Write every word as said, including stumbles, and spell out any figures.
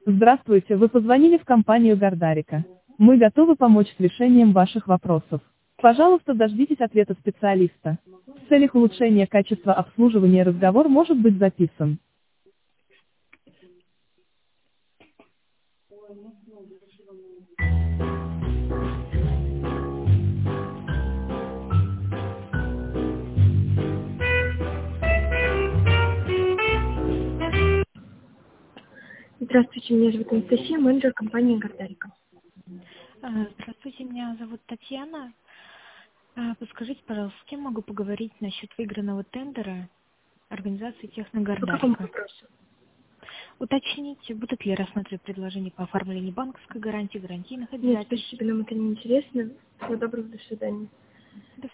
Здравствуйте, вы позвонили в компанию Гардарика. Мы готовы помочь с решением ваших вопросов. Пожалуйста, дождитесь ответа специалиста. В целях улучшения качества обслуживания разговор может быть записан. Здравствуйте, меня зовут Анастасия, менеджер компании Гардарика. А, Здравствуйте, меня зовут Татьяна. А, Подскажите, пожалуйста, с кем могу поговорить насчет выигранного тендера организации По какому Техногардарика? вопросу? Уточните, будут ли рассматривать предложения по оформлению банковской гарантии, гарантийных Нет, обязательств? спасибо, нам это не интересно. Всего доброго, до свидания. До